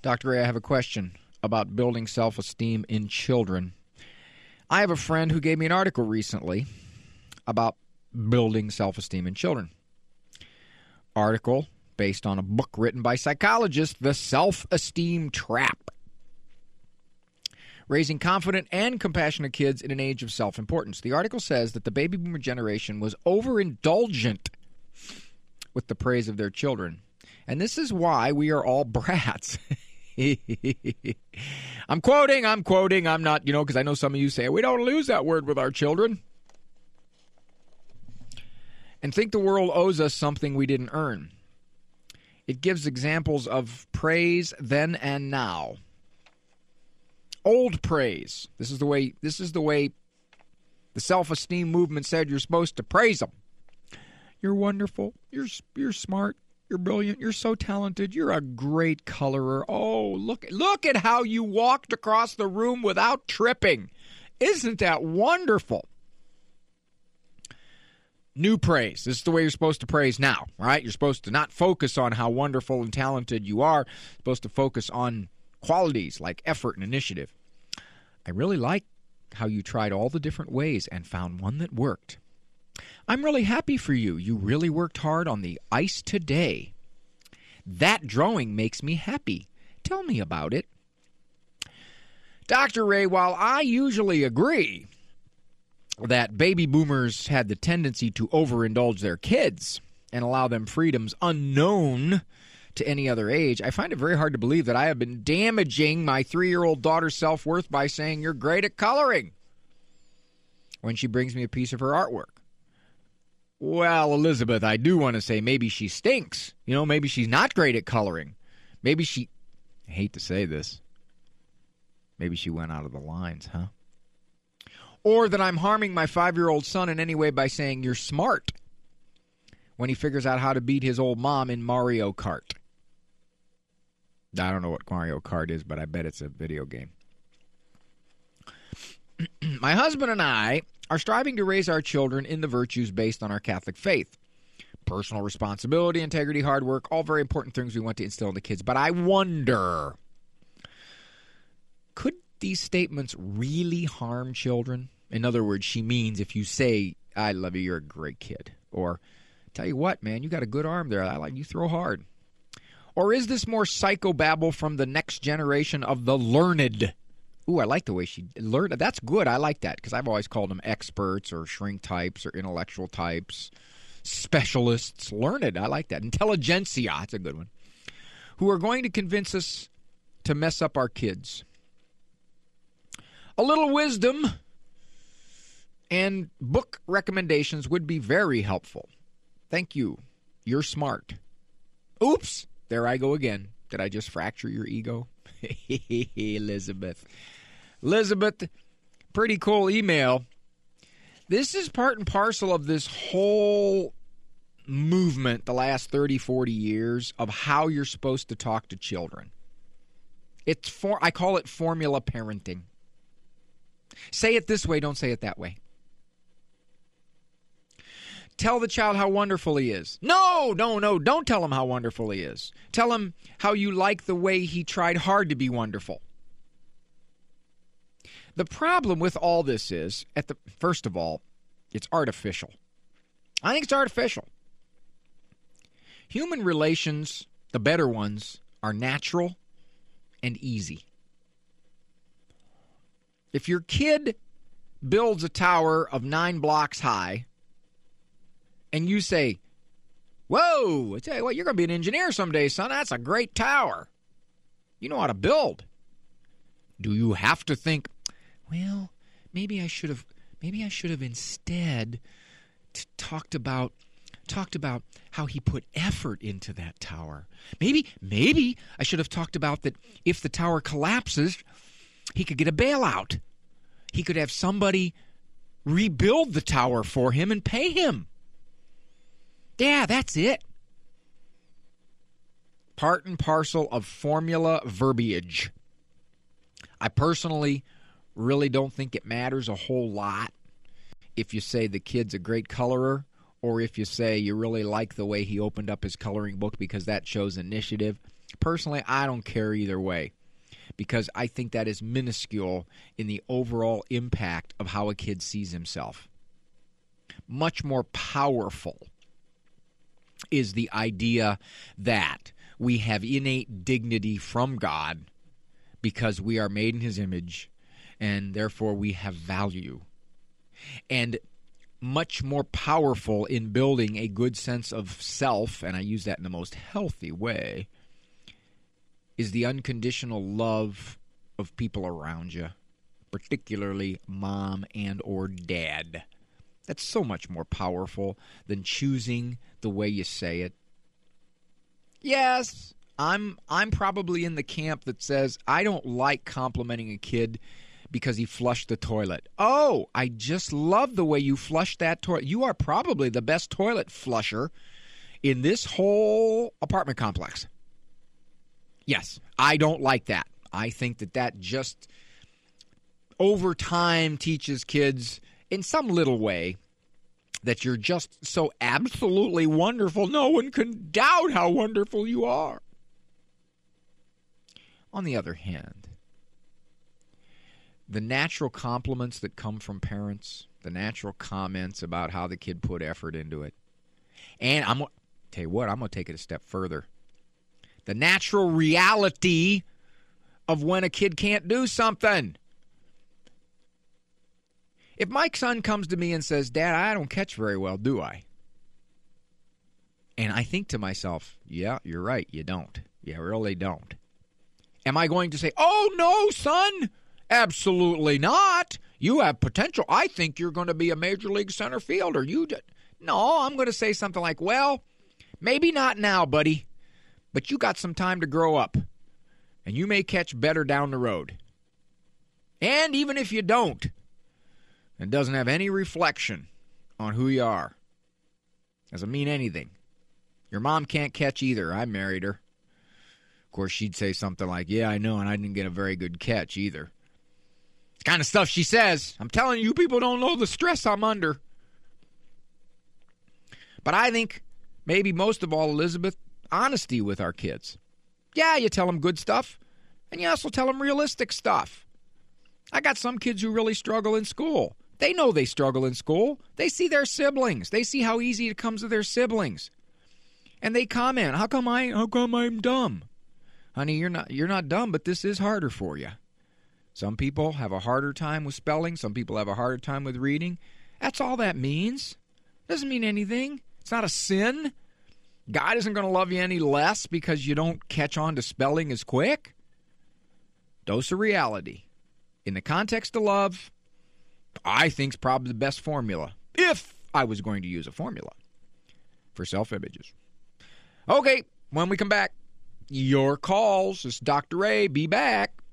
Dr. Ray, I have a question about building self-esteem in children. I have a friend who gave me an article recently about building self-esteem in children. Article based on a book written by psychologists, The Self-Esteem Trap. Raising confident and compassionate kids in an age of self-importance. The article says that the baby boomer generation was overindulgent with the praise of their children. And this is why we are all brats. I'm quoting. I'm not, because I know some of you say, we don't use that word with our children. And think the world owes us something we didn't earn. It gives examples of praise then and now. Old praise. This is the way the self-esteem movement said you're supposed to praise them. You're wonderful. You're smart. You're brilliant. You're so talented. You're a great colorer. Oh, look at how you walked across the room without tripping. Isn't that wonderful? New praise. This is the way you're supposed to praise now, right? You're supposed to not focus on how wonderful and talented you are. You're supposed to focus on qualities like effort and initiative. I really like how you tried all the different ways and found one that worked. I'm really happy for you. You really worked hard on the ice today. That drawing makes me happy. Tell me about it. Dr. Ray, while I usually agree that baby boomers had the tendency to overindulge their kids and allow them freedoms unknown to any other age, I find it very hard to believe that I have been damaging my 3-year-old daughter's self-worth by saying you're great at coloring when she brings me a piece of her artwork. Well, Elizabeth, I do want to say maybe she stinks. Maybe she's not great at coloring. Maybe she, I hate to say this, maybe she went out of the lines, huh? Or that I'm harming my 5-year-old son in any way by saying you're smart when he figures out how to beat his old mom in Mario Kart. I don't know what Mario Kart is, but I bet it's a video game. My husband and I are striving to raise our children in the virtues based on our Catholic faith. Personal responsibility, integrity, hard work, all very important things we want to instill in the kids. But I wonder, could these statements really harm children? In other words, she means if you say, I love you, you're a great kid. Or, tell you what, man, you got a good arm there. I like you throw hard. Or is this more psychobabble from the next generation of the learned? Ooh, I like the way she learned. That's good. I like that because I've always called them experts or shrink types or intellectual types, specialists. Learned. I like that. Intelligentsia. That's a good one. Who are going to convince us to mess up our kids. A little wisdom and book recommendations would be very helpful. Thank you. You're smart. Oops. There I go again. Did I just fracture your ego? Elizabeth, pretty cool email. This is part and parcel of this whole movement the last 30, 40 years of how you're supposed to talk to children. I call it formula parenting. Say it this way, don't say it that way. Tell the child how wonderful he is. No, don't tell him how wonderful he is. Tell him how you like the way he tried hard to be wonderful. The problem with all this is, first of all, it's artificial. I think it's artificial. Human relations, the better ones, are natural and easy. If your kid builds a tower of 9 blocks high, and you say, whoa, I tell you what, you're going to be an engineer someday, son. That's a great tower. You know how to build. Do you have to think, well, maybe I should have instead talked about how he put effort into that tower. Maybe I should have talked about that if the tower collapses, he could get a bailout. He could have somebody rebuild the tower for him and pay him. Yeah, that's it. Part and parcel of formula verbiage. I personally really don't think it matters a whole lot if you say the kid's a great colorer or if you say you really like the way he opened up his coloring book because that shows initiative. Personally, I don't care either way, because I think that is minuscule in the overall impact of how a kid sees himself. Much more powerful is the idea that we have innate dignity from God because we are made in His image, and therefore we have value. And much more powerful in building a good sense of self, and I use that in the most healthy way, is the unconditional love of people around you, particularly mom and or dad. That's so much more powerful than choosing the way you say it. Yes, I'm probably in the camp that says I don't like complimenting a kid because he flushed the toilet. Oh, I just love the way you flushed that toilet. You are probably the best toilet flusher in this whole apartment complex. Yes, I don't like that. I think that just over time teaches kids in some little way that you're just so absolutely wonderful, no one can doubt how wonderful you are. On the other hand, the natural compliments that come from parents, the natural comments about how the kid put effort into it, and I'm going to take it a step further. The natural reality of when a kid can't do something. If my son comes to me and says, Dad, I don't catch very well, do I? And I think to myself, yeah, you're right, you don't. You really don't. Am I going to say, oh, no, son, absolutely not. You have potential. I think you're going to be a major league center fielder. No, I'm going to say something like, well, maybe not now, buddy, but you got some time to grow up, and you may catch better down the road. And even if you don't, it doesn't have any reflection on who you are. Doesn't mean anything. Your mom can't catch either. I married her. Of course, she'd say something like, yeah, I know, and I didn't get a very good catch either. It's the kind of stuff she says. I'm telling you, people don't know the stress I'm under. But I think, maybe most of all, Elizabeth, honesty with our kids. Yeah, you tell them good stuff, and you also tell them realistic stuff. I got some kids who really struggle in school. They know they struggle in school. They see their siblings. They see how easy it comes to their siblings. And they comment, how come I'm dumb? Honey, you're not dumb, but this is harder for you. Some people have a harder time with spelling. Some people have a harder time with reading. That's all that means. Doesn't mean anything. It's not a sin. God isn't going to love you any less because you don't catch on to spelling as quick. Dose of reality. In the context of love, I think is probably the best formula, if I was going to use a formula for self-images. Okay, when we come back, your calls. This is Dr. Ray. Be back.